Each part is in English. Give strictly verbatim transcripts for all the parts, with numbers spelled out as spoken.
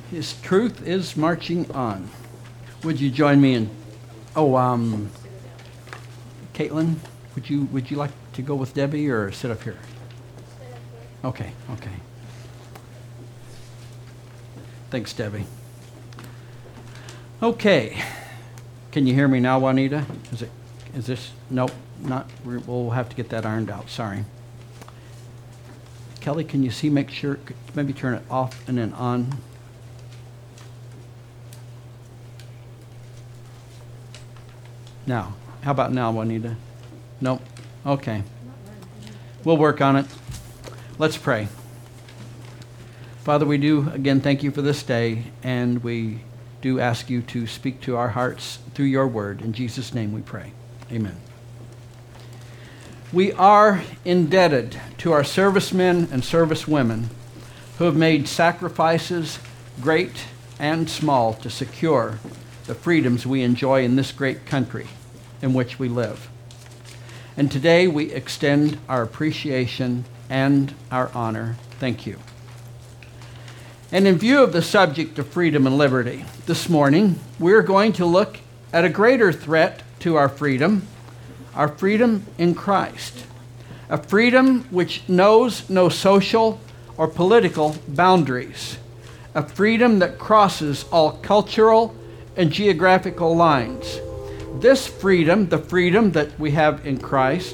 His truth is marching on. Would you join me in? Oh, um, Caitlin, would you would you like to go with Debbie or sit up here? Okay, okay. Thanks, Debbie. Okay. Can you hear me now, Juanita? Is it? Is this? Nope, not. We'll have to get that ironed out. Sorry. Kelly, can you see? Make sure. Maybe turn it off and then on. Now, how about now, Juanita? Nope. Okay. We'll work on it. Let's pray. Father, we do, again, thank you for this day, and we do ask you to speak to our hearts through your word. In Jesus' name we pray. Amen. We are indebted to our servicemen and servicewomen who have made sacrifices, great and small, to secure the freedoms we enjoy in this great country in which we live. And today we extend our appreciation and our honor. Thank you. And in view of the subject of freedom and liberty, this morning we're going to look at a greater threat to our freedom, our freedom in Christ, a freedom which knows no social or political boundaries, a freedom that crosses all cultural and geographical lines. This freedom, the freedom that we have in Christ,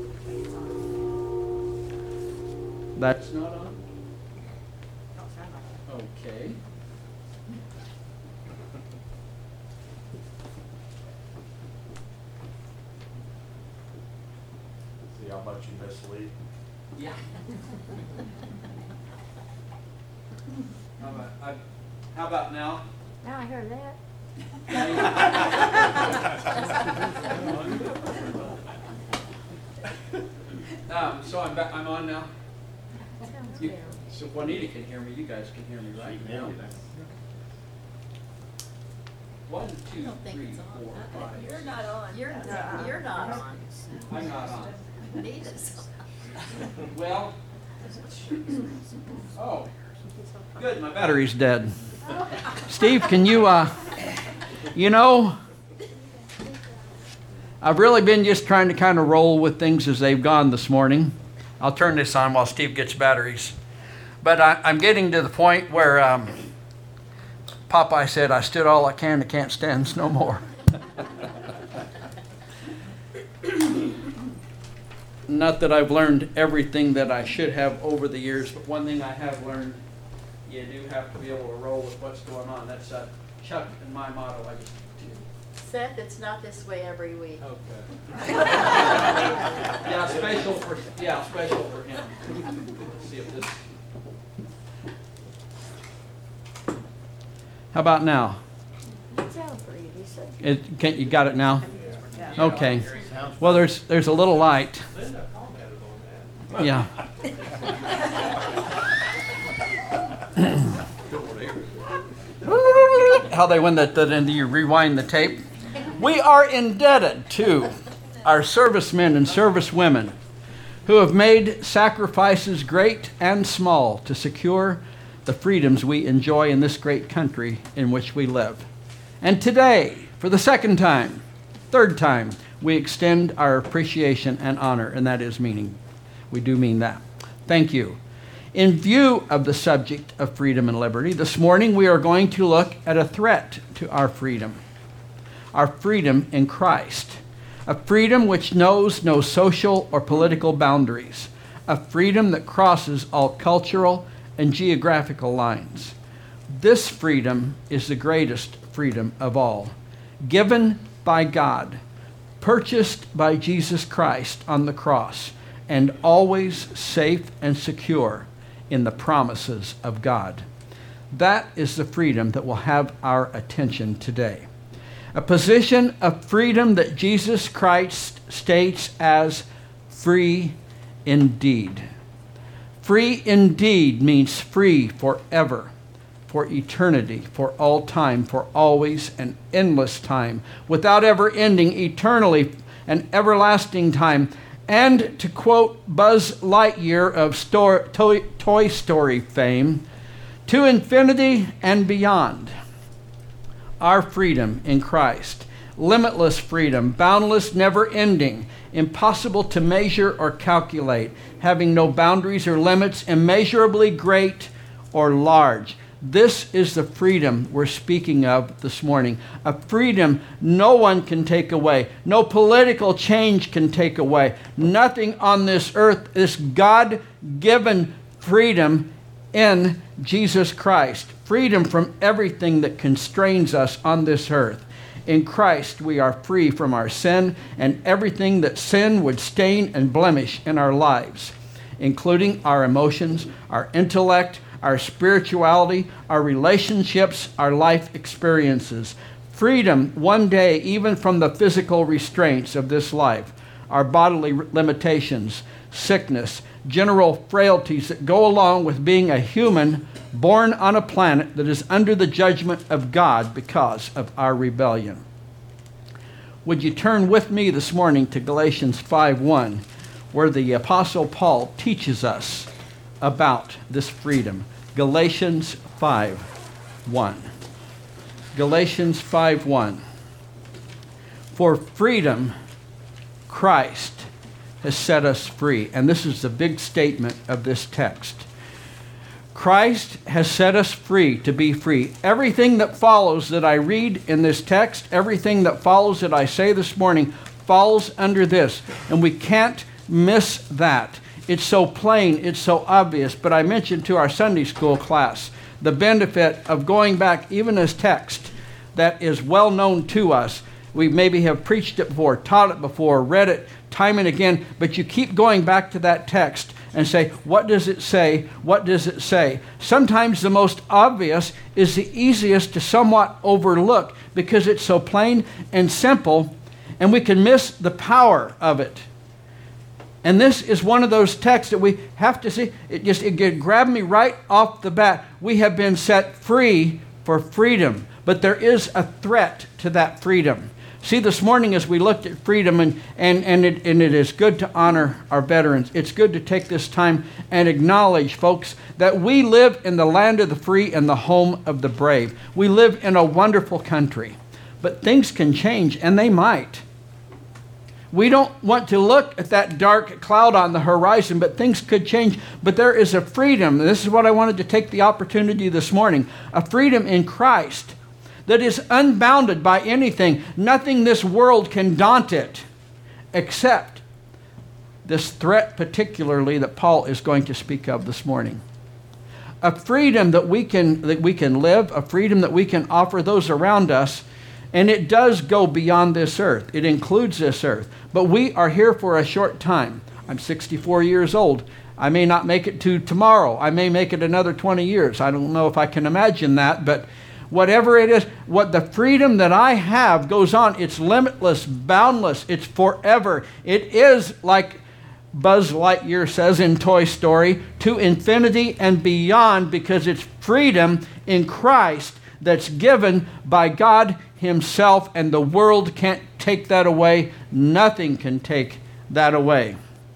that's not on? Okay. See how much you mislead? Yeah. how, about, I, how about now? Now I heard that. um, so I'm back, I'm on now. Sounds You, good. so Juanita can hear me. You guys can hear me, right? Yeah. One, two, don't think three, it's on. four, Okay, five. You're not on. You're, Uh-uh. you're not on. I'm not on. Need is. Well, oh, good. My battery's dead. Steve, can you, uh, you know, I've really been just trying to kind of roll with things as they've gone this morning. I'll turn this on while Steve gets batteries. But I, I'm getting to the point where um, Popeye said, I stood all I can, I can't stand no more. Not that I've learned everything that I should have over the years, but one thing I have learned, you do have to be able to roll with what's going on. That's uh, Chuck and my motto. I just Seth, it's not this way every week. Okay. yeah, special for yeah, special for him. Let's see if this. How about now? It sounds pretty decent. It, can, you got it now? Okay. Well, there's there's a little light. Yeah. How they win that, that, and you rewind the tape. We are indebted to our servicemen and servicewomen who have made sacrifices great and small to secure the freedoms we enjoy in this great country in which we live. And today, for the second time, third time, we extend our appreciation and honor, and that is meaning. We do mean that. Thank you. In view of the subject of freedom and liberty, this morning we are going to look at a threat to our freedom, our freedom in Christ, a freedom which knows no social or political boundaries, a freedom that crosses all cultural and geographical lines. This freedom is the greatest freedom of all, given by God, purchased by Jesus Christ on the cross, and always safe and secure in the promises of God. That is the freedom that will have our attention today. A position of freedom that Jesus Christ states as free indeed. Free indeed means free forever, for eternity, for all time, for always and endless time, without ever ending, eternally and everlasting time. And to quote Buzz Lightyear of Story, Toy, Toy Story fame, To infinity and beyond. Our freedom in Christ. Limitless freedom, boundless, never-ending, impossible to measure or calculate, having no boundaries or limits, immeasurably great or large. This is the freedom we're speaking of this morning. A freedom no one can take away. No political change can take away. Nothing on this earth, this God-given freedom in Jesus Christ. Freedom from everything that constrains us on this earth. In Christ, we are free from our sin and everything that sin would stain and blemish in our lives, including our emotions, our intellect, our spirituality, our relationships, our life experiences. Freedom one day even from the physical restraints of this life, our bodily limitations, sickness, general frailties that go along with being a human born on a planet that is under the judgment of God because of our rebellion. Would you turn with me this morning to Galatians five one, where the Apostle Paul teaches us about this freedom. Galatians five one. Galatians five one. For freedom, Christ has set us free. And this is the big statement of this text. Christ has set us free to be free. Everything that follows that I read in this text, everything that follows that I say this morning, falls under this. And we can't miss that. It's so plain, it's so obvious. But I mentioned to our Sunday school class the benefit of going back even as text that is well known to us. We maybe have preached it before, taught it before, read it time and again, but you keep going back to that text and say, what does it say? What does it say? Sometimes the most obvious is the easiest to somewhat overlook because it's so plain and simple, and we can miss the power of it. And this is one of those texts that we have to see. It just it grabbed me right off the bat. We have been set free for freedom, but there is a threat to that freedom. See, this morning as we looked at freedom, and, and, and, it, and it is good to honor our veterans. It's good to take this time and acknowledge, folks, that we live in the land of the free and the home of the brave. We live in a wonderful country, but things can change, and they might. We don't want to look at that dark cloud on the horizon, but things could change. But there is a freedom. This is what I wanted to take the opportunity this morning. A freedom in Christ that is unbounded by anything. Nothing this world can daunt it, except this threat particularly that Paul is going to speak of this morning. A freedom that we can, that we can live, a freedom that we can offer those around us, and it does go beyond this earth. It includes this earth. But we are here for a short time. I'm sixty-four years old. I may not make it to tomorrow. I may make it another twenty years. I don't know if I can imagine that, but whatever it is, what the freedom that I have goes on. It's limitless, boundless. It's forever. It is, like Buzz Lightyear says in Toy Story, to infinity and beyond, because it's freedom in Christ that's given by God Himself, and the world can't take that away. Nothing can take that away.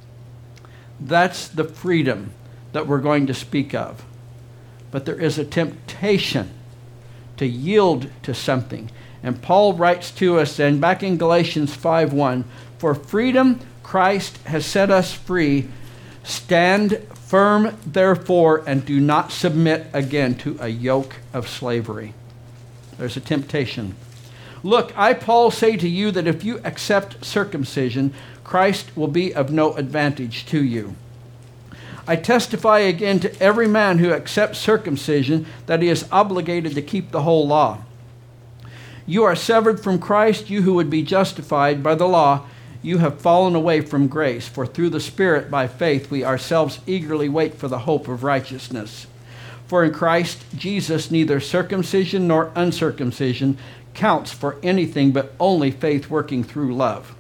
That's the freedom that we're going to speak of. But there is a temptation to yield to something. And Paul writes to us then back in Galatians five one, for freedom Christ has set us free. Stand firm therefore, and do not submit again to a yoke of slavery. There's a temptation. Look, I, Paul, say to you that if you accept circumcision, Christ will be of no advantage to you. I testify again to every man who accepts circumcision that he is obligated to keep the whole law. You are severed from Christ, you who would be justified by the law. You have fallen away from grace, for through the Spirit, by faith, we ourselves eagerly wait for the hope of righteousness. For in Christ Jesus, neither circumcision nor uncircumcision counts for anything, but only faith working through love.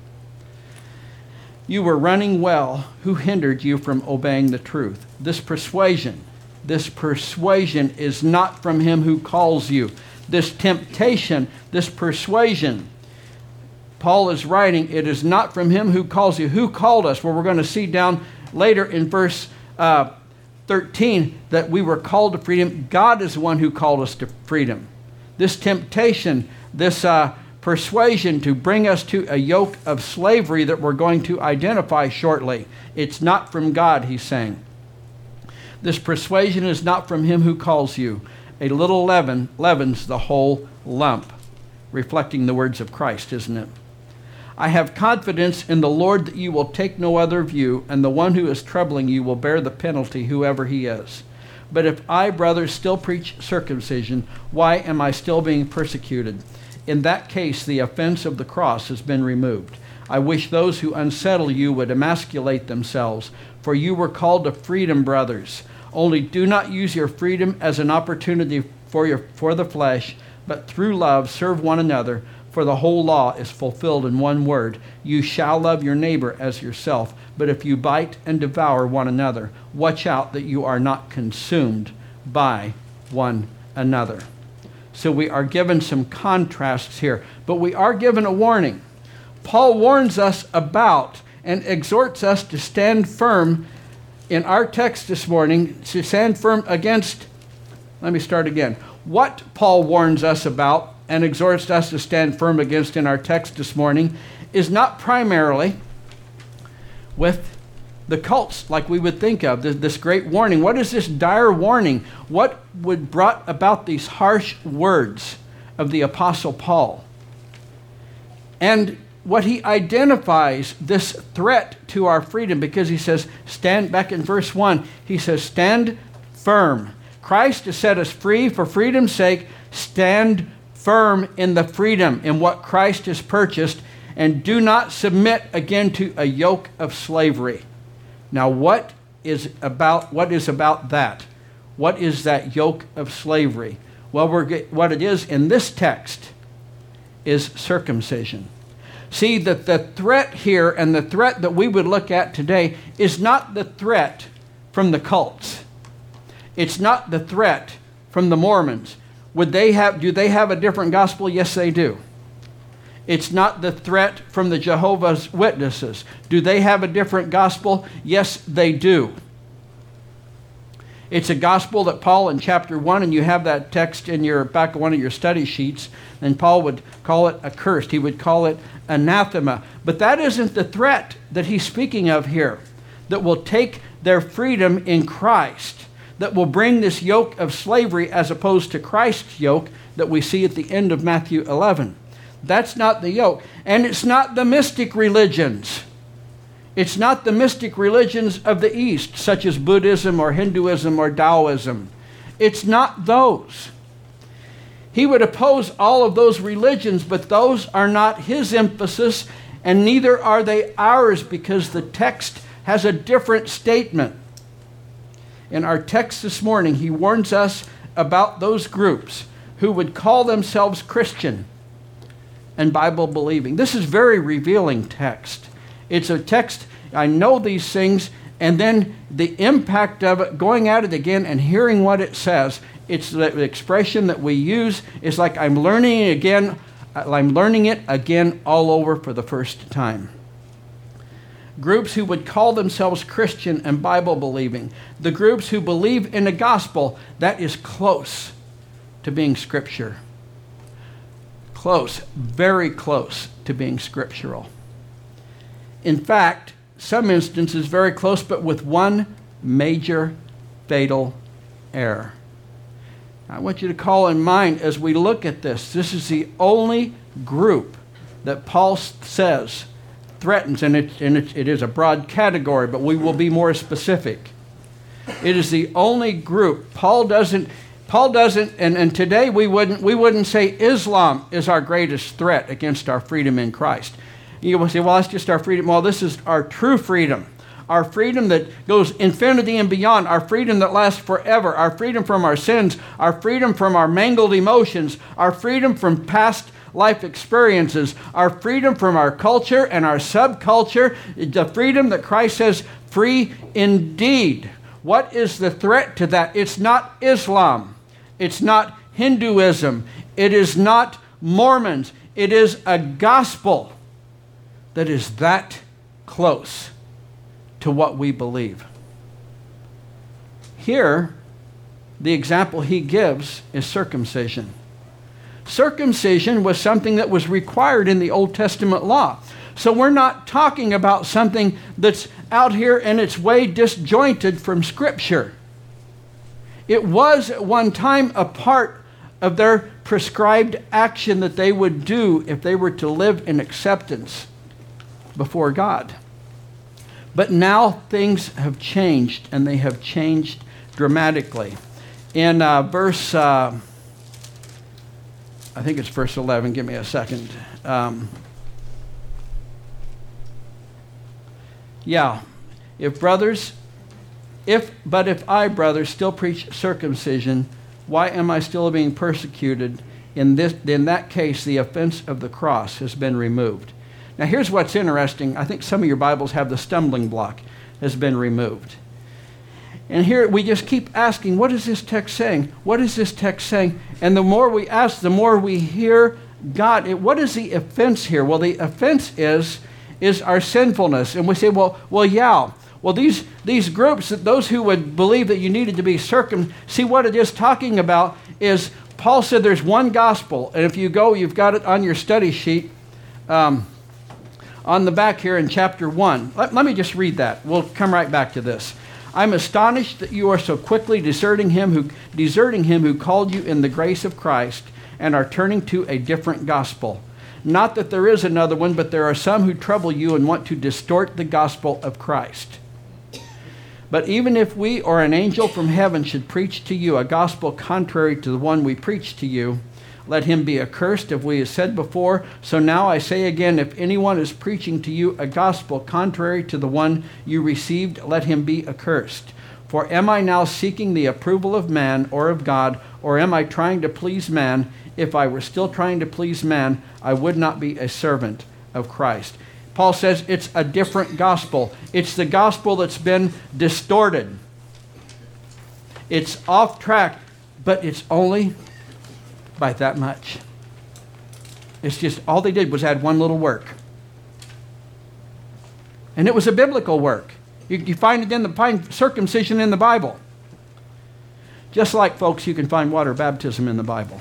You were running well. Who hindered you from obeying the truth? This persuasion, this persuasion is not from Him who calls you. This temptation, this persuasion, Paul is writing, it is not from Him who calls you. Who called us? Well, we're going to see down later in verse uh, thirteen, that we were called to freedom. God is the one who called us to freedom. This temptation, this uh, persuasion to bring us to a yoke of slavery that we're going to identify shortly, it's not from God, he's saying. This persuasion is not from him who calls you. A little leaven leavens the whole lump. Reflecting the words of Christ, isn't it? I have confidence in the Lord that you will take no other view, and the one who is troubling you will bear the penalty, whoever he is. But if I, brothers, still preach circumcision, why am I still being persecuted? In that case, the offense of the cross has been removed. I wish those who unsettle you would emasculate themselves, for you were called to freedom, brothers. Only do not use your freedom as an opportunity for your for the flesh, but through love serve one another, for the whole law is fulfilled in one word: you shall love your neighbor as yourself. But if you bite and devour one another, watch out that you are not consumed by one another. So we are given some contrasts here, but we are given a warning. Paul warns us about and exhorts us to stand firm in our text this morning, to stand firm against, let me start again. What Paul warns us about and exhorts us to stand firm against in our text this morning is not primarily with the cults like we would think of, this, this great warning. What is this dire warning? What would brought about these harsh words of the Apostle Paul? And what he identifies, this threat to our freedom, because he says, stand, back in verse one, he says, stand firm. Christ has set us free for freedom's sake. Stand firm in the freedom, in what Christ has purchased, and do not submit again to a yoke of slavery. Now, what is about what is about that? What is that yoke of slavery? Well, we're, what it is in this text is circumcision. See, that the threat here, and the threat that we would look at today, is not the threat from the cults. It's not the threat from the Mormons. Would they have, do they have a different gospel? Yes, they do. It's not the threat from the Jehovah's Witnesses. Do they have a different gospel? Yes, they do. It's a gospel that Paul in chapter one, and you have that text in your back of one of your study sheets, and Paul would call it accursed. He would call it anathema. But that isn't the threat that he's speaking of here, that will take their freedom in Christ, that will bring this yoke of slavery as opposed to Christ's yoke that we see at the end of Matthew eleven. That's not the yoke. And it's not the mystic religions. It's not the mystic religions of the East, such as Buddhism or Hinduism or Taoism. It's not those. He would oppose all of those religions, but those are not his emphasis, and neither are they ours, because the text has a different statement. In our text this morning, he warns us about those groups who would call themselves Christian and Bible believing. This is very revealing text. It's a text, I know these things, and then the impact of it, going at it again and hearing what it says, it's the expression that we use is like I'm learning it again, I'm learning it again all over for the first time. Groups who would call themselves Christian and Bible believing. The groups who believe in a gospel that is close to being Scripture. Close, very close to being scriptural. In fact, some instances very close, but with one major fatal error. I want you to call in mind as we look at this, this is the only group that Paul says threatens, and, it, and it, it is a broad category, but we will be more specific. It is the only group. Paul doesn't, Paul doesn't, and, and today we wouldn't, we wouldn't say Islam is our greatest threat against our freedom in Christ. You will say, well, that's just our freedom. Well, this is our true freedom. Our freedom that goes infinity and beyond. Our freedom that lasts forever. Our freedom from our sins. Our freedom from our mangled emotions. Our freedom from past life experiences. Our freedom from our culture and our subculture. The freedom that Christ says, free indeed. What is the threat to that? It's not Islam. It's not Hinduism. It is not Mormons. It is a gospel that is that close to what we believe. Here, the example he gives is circumcision. Circumcision was something that was required in the Old Testament law. So we're not talking about something that's out here and it's way disjointed from Scripture. It was at one time a part of their prescribed action that they would do if they were to live in acceptance before God. But now things have changed, and they have changed dramatically. In uh, verse, uh, I think it's verse eleven, give me a second. Um, yeah, if brothers, if, but if I, brothers, still preach circumcision, why am I still being persecuted? In this, in that case, the offense of the cross has been removed. Now, here's what's interesting. I think some of your Bibles have the stumbling block has been removed. And here we just keep asking, what is this text saying? What is this text saying? And the more we ask, the more we hear God. What is the offense here? Well, the offense is, is our sinfulness. And we say, well, well, yeah. Well, these, these groups, those who would believe that you needed to be circum, see what it is talking about is, Paul said there's one gospel. And if you go, you've got it on your study sheet. Um, on the back here in chapter one. Let, let me just read that. We'll come right back to this. I'm astonished that you are so quickly deserting him who deserting him who called you in the grace of Christ and are turning to a different gospel. Not that there is another one, but there are some who trouble you and want to distort the gospel of Christ. But even if we or an angel from heaven should preach to you a gospel contrary to the one we preach to you, let him be accursed, as we have said before. So now I say again, if anyone is preaching to you a gospel contrary to the one you received, let him be accursed. For am I now seeking the approval of man or of God, or am I trying to please man? If I were still trying to please man, I would not be a servant of Christ. Paul says it's a different gospel. It's the gospel that's been distorted. It's off track, but it's only by that much. It's just, all they did was add one little work. And it was a biblical work. You, you find it in the find circumcision in the Bible. Just like, folks, you can find water baptism in the Bible.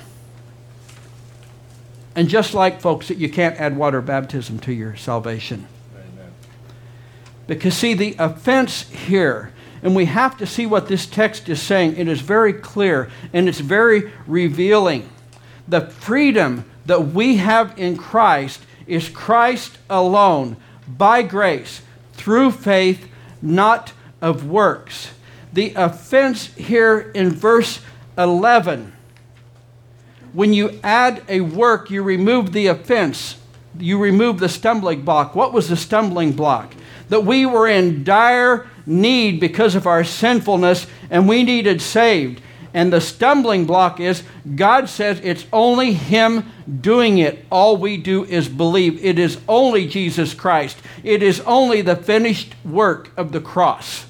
And just like, folks, that you can't add water baptism to your salvation. Amen. Because, see, the offense here, and we have to see what this text is saying. It is very clear, and it's very revealing. The freedom that we have in Christ is Christ alone, by grace, through faith, not of works. The offense here in verse eleven, when you add a work, you remove the offense. You remove the stumbling block. What was the stumbling block? That we were in dire need because of our sinfulness, and we needed saved. And the stumbling block is, God says it's only Him doing it. All we do is believe. It is only Jesus Christ. It is only the finished work of the cross.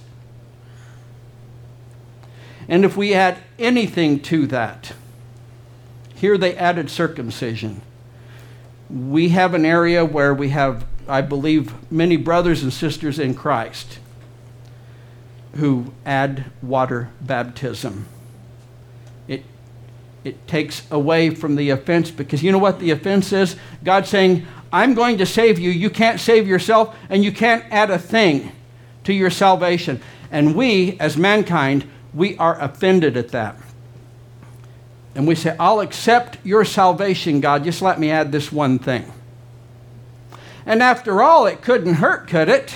And if we add anything to that, here they added circumcision. We have an area where we have, I believe, many brothers and sisters in Christ who add water baptism. It, it takes away from the offense, because you know what the offense is? God saying, I'm going to save you. You can't save yourself, and you can't add a thing to your salvation. And we, as mankind, we are offended at that. And we say, I'll accept your salvation, God. Just let me add this one thing. And after all, it couldn't hurt, could it?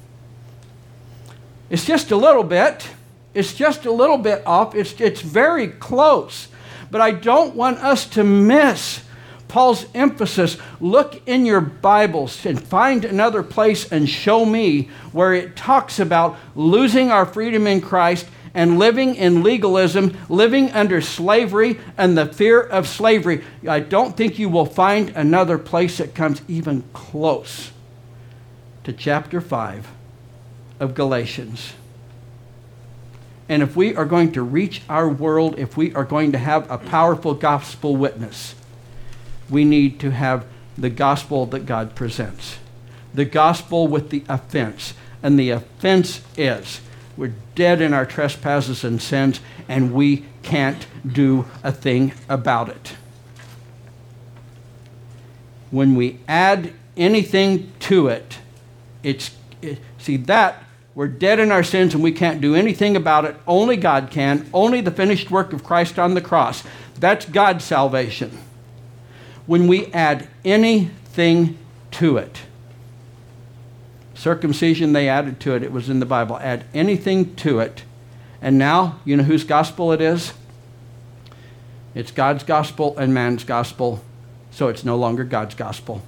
It's just a little bit. It's just a little bit off. It's, it's very close. But I don't want us to miss Paul's emphasis. Look in your Bibles and find another place and show me where it talks about losing our freedom in Christ and living in legalism, living under slavery and the fear of slavery. I don't think you will find another place that comes even close to chapter five of Galatians. And if we are going to reach our world, if we are going to have a powerful gospel witness, we need to have the gospel that God presents. The gospel with the offense. And the offense is We're dead in our trespasses and sins, and we can't do a thing about it. When we add anything to it, it's, it, see that, we're dead in our sins and we can't do anything about it. Only God can. Only the finished work of Christ on the cross. That's God's salvation. When we add anything to it, circumcision, they added to it. It was in the Bible. Add anything to it. And now, you know whose gospel it is? It's God's gospel and man's gospel. So it's no longer God's gospel.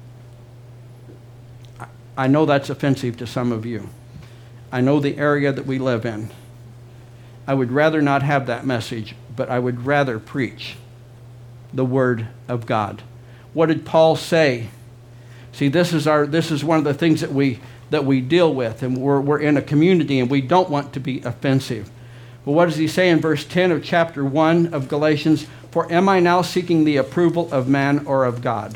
I know that's offensive to some of you. I know the area that we live in. I would rather not have that message, but I would rather preach the Word of God. What did Paul say? See, this is our this is one of the things that we that we deal with, and we're we're in a community and we don't want to be offensive. Well, what does he say in verse ten of chapter one of Galatians? For am I now seeking the approval of man or of God?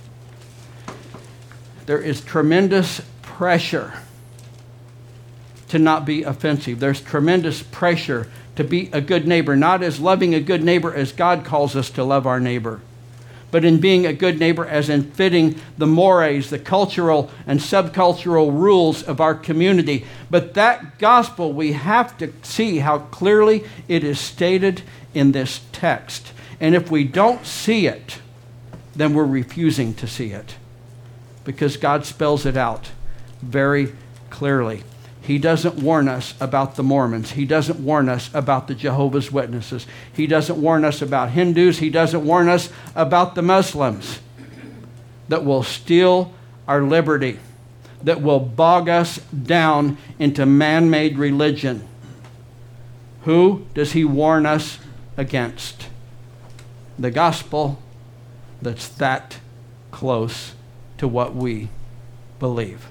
There is tremendous pressure to not be offensive. There's tremendous pressure to be a good neighbor, not as loving a good neighbor as God calls us to love our neighbor, but in being a good neighbor as in fitting the mores, the cultural and subcultural rules of our community. But that gospel, we have to see how clearly it is stated in this text. And if we don't see it, then we're refusing to see it, because God spells it out very clearly. He doesn't warn us about the Mormons. He doesn't warn us about the Jehovah's Witnesses. He doesn't warn us about Hindus. He doesn't warn us about the Muslims that will steal our liberty, that will bog us down into man-made religion. Who does he warn us against? The gospel that's that close to what we believe.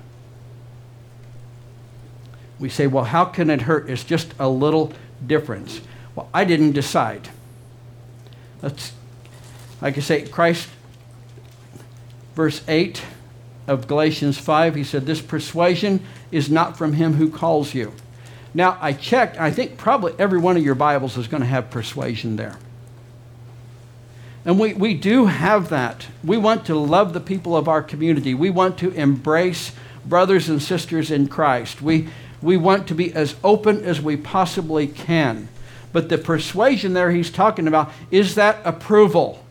We say, well, how can it hurt? It's just a little difference. Well, I didn't decide. Let's, like I say, Christ, verse eight of Galatians five, he said, this persuasion is not from him who calls you. Now, I checked. I think probably every one of your Bibles is going to have persuasion there. And we, we do have that. We want to love the people of our community. We want to embrace brothers and sisters in Christ. We We want to be as open as we possibly can. But the persuasion there he's talking about is that approval.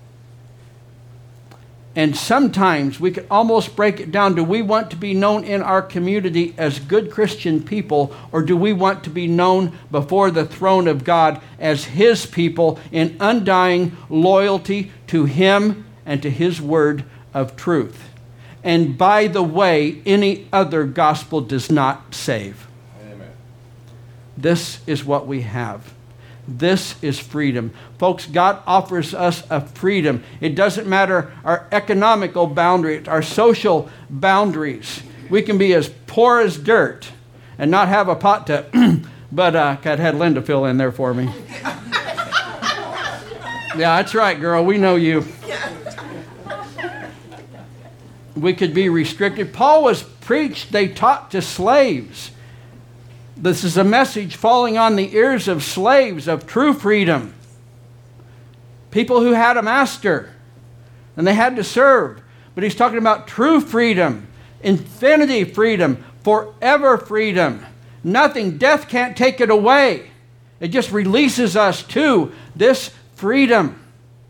And sometimes we could almost break it down. Do we want to be known in our community as good Christian people, or do we want to be known before the throne of God as his people in undying loyalty to him and to his word of truth? And by the way, any other gospel does not save. This is what we have. This is freedom. Folks, God offers us a freedom. It doesn't matter our economical boundaries, our social boundaries. We can be as poor as dirt and not have a pot to, but uh, I had Linda fill in there for me. Yeah, that's right, girl. We know you. We could be restricted. Paul was preached, they taught to slaves. This is a message falling on the ears of slaves of true freedom. People who had a master and they had to serve. But he's talking about true freedom, infinity freedom, forever freedom. Nothing, death can't take it away. It just releases us to this freedom.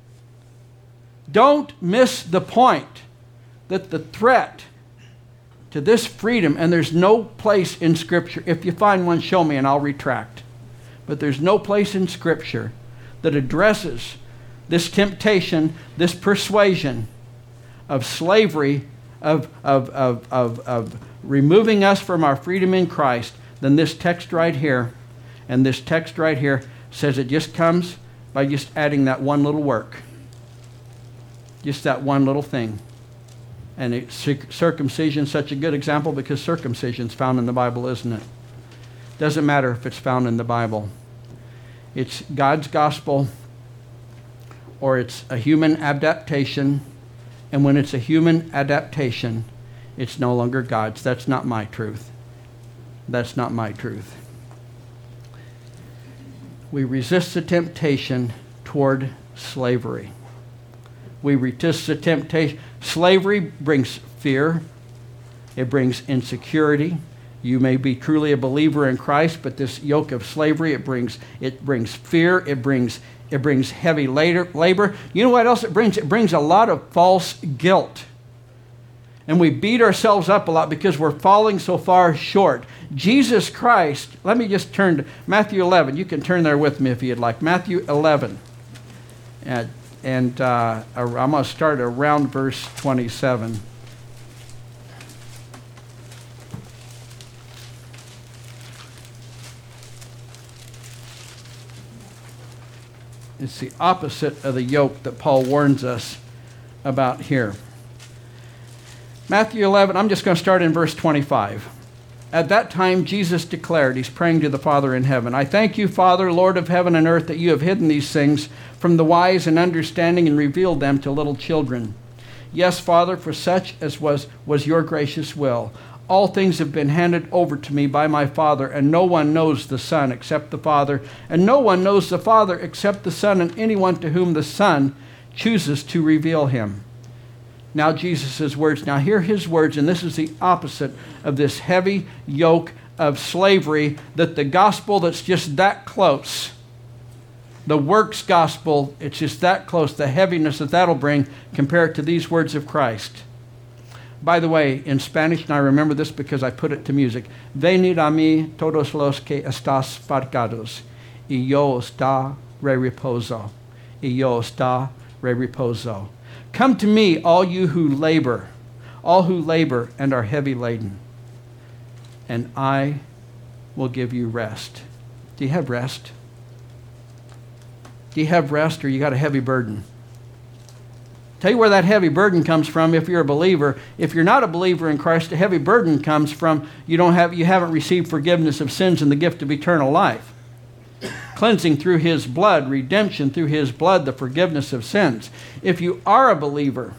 Don't miss the point that the threat to this freedom, and there's no place in Scripture, if you find one, show me and I'll retract. But there's no place in Scripture that addresses this temptation, this persuasion of slavery, of, of, of, of, of removing us from our freedom in Christ, than this text right here. And this text right here says it just comes by just adding that one little work. Just that one little thing. And it, circumcision is such a good example because circumcision is found in the Bible, isn't it? Doesn't matter if it's found in the Bible. It's God's gospel or it's a human adaptation. And when it's a human adaptation, it's no longer God's. That's not my truth. That's not my truth. We resist the temptation toward slavery. We resist the temptation. Slavery brings fear. It brings insecurity. You may be truly a believer in Christ, but this yoke of slavery, it brings it brings fear. It brings it brings heavy labor. You know what else it brings? It brings a lot of false guilt. And we beat ourselves up a lot because we're falling so far short. Jesus Christ, let me just turn to Matthew eleven. You can turn there with me if you'd like. Matthew eleven. And, and uh, I'm going to start around verse twenty-seven. It's the opposite of the yoke that Paul warns us about here. Matthew eleven, I'm just going to start in verse twenty-five. At that time, Jesus declared, he's praying to the Father in heaven, I thank you, Father, Lord of heaven and earth, that you have hidden these things from the wise and understanding and revealed them to little children. Yes, Father, for such as was, was your gracious will. All things have been handed over to me by my Father, and no one knows the Son except the Father, and no one knows the Father except the Son, and anyone to whom the Son chooses to reveal him. Now Jesus' words. Now hear his words, and this is the opposite of this heavy yoke of slavery, that the gospel that's just that close, the works gospel, it's just that close, the heaviness that that'll bring compared to these words of Christ. By the way, in Spanish, and I remember this because I put it to music, venid a mí todos los que estás cargados, y yo os da re reposo, y yo os da re reposo. Come to me, all you who labor, all who labor and are heavy laden, and I will give you rest. Do you have rest? Do you have rest, or you got a heavy burden? Tell you where that heavy burden comes from if you're a believer. If you're not a believer in Christ, a heavy burden comes from you don't have you haven't received forgiveness of sins and the gift of eternal life. Cleansing through his blood, redemption through his blood, the forgiveness of sins. If you are a believer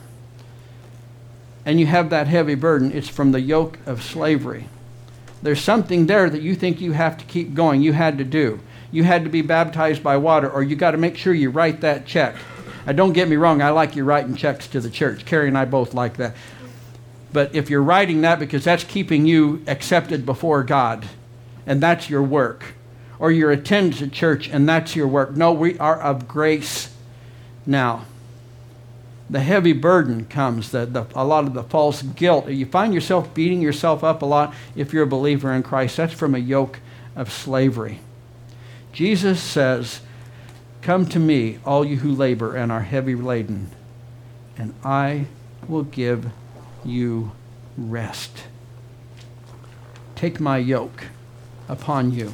and you have that heavy burden, it's from the yoke of slavery. There's something there that you think you have to keep going. You had to do. You had to be baptized by water, or you got to make sure you write that check. Now, don't get me wrong, I like you writing checks to the church. Carrie and I both like that. But if you're writing that because that's keeping you accepted before God, and that's your work, or you're attending to church and that's your work. No, we are of grace now. The heavy burden comes, the, the, a lot of the false guilt. You find yourself beating yourself up a lot if you're a believer in Christ. That's from a yoke of slavery. Jesus says, come to me, all you who labor and are heavy laden, and I will give you rest. Take my yoke upon you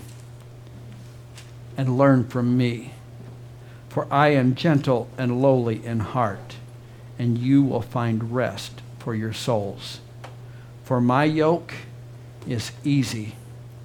and learn from me. For I am gentle and lowly in heart, and you will find rest for your souls. For my yoke is easy,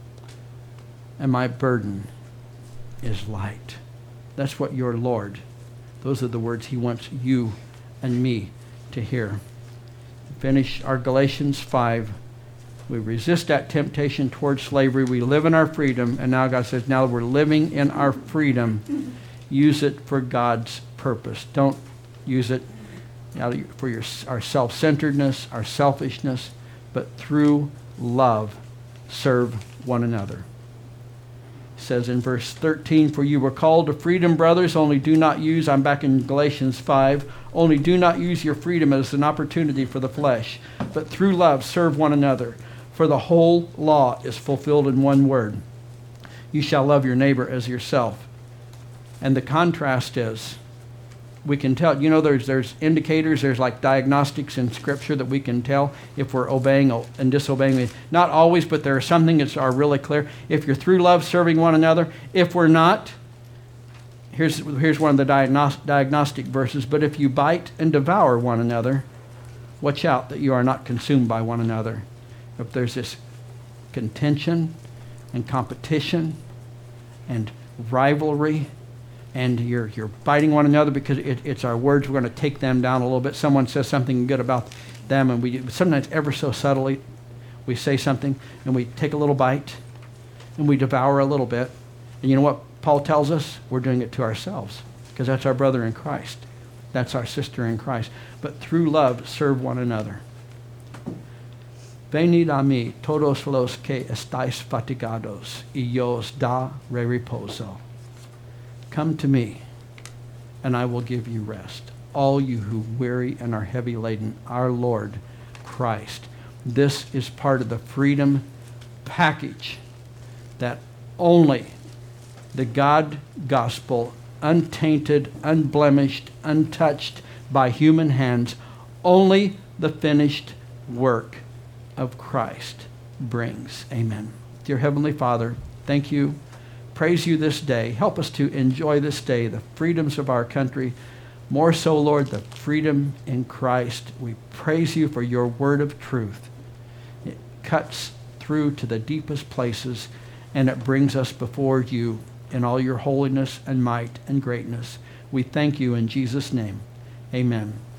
and my burden is light. That's what your Lord, those are the words he wants you and me to hear. Finish our Galatians five. We resist that temptation towards slavery. We live in our freedom. And now God says, now we're living in our freedom. Use it for God's purpose. Don't use it for your, our self-centeredness, our selfishness, but through love, serve one another. It says in verse thirteen, for you were called to freedom, brothers, only do not use, I'm back in Galatians five, only do not use your freedom as an opportunity for the flesh, but through love serve one another. For the whole law is fulfilled in one word. You shall love your neighbor as yourself. And the contrast is, we can tell, you know, there's there's indicators, there's like diagnostics in Scripture that we can tell if we're obeying and disobeying. Not always, but there are some things that are really clear. If you're through love serving one another, if we're not, here's, here's one of the diagnostic, diagnostic verses, but if you bite and devour one another, watch out that you are not consumed by one another. If there's this contention and competition and rivalry, and you're you're biting one another because it, it's our words, we're going to take them down a little bit. Someone says something good about them, and we sometimes ever so subtly, we say something, and we take a little bite, and we devour a little bit. And you know what? Paul tells us we're doing it to ourselves because that's our brother in Christ. That's our sister in Christ. But through love, serve one another. Venid a mí todos los que estáis fatigados, y yo os da reposo. Come to me, and I will give you rest. All you who weary and are heavy laden, our Lord Christ. This is part of the freedom package that only the God gospel, untainted, unblemished, untouched by human hands, only the finished work of Christ brings. Amen. Dear Heavenly Father, thank you. Praise you this day. Help us to enjoy this day, the freedoms of our country. More so, Lord, the freedom in Christ. We praise you for your word of truth. It cuts through to the deepest places, and it brings us before you in all your holiness and might and greatness. We thank you in Jesus' name. Amen.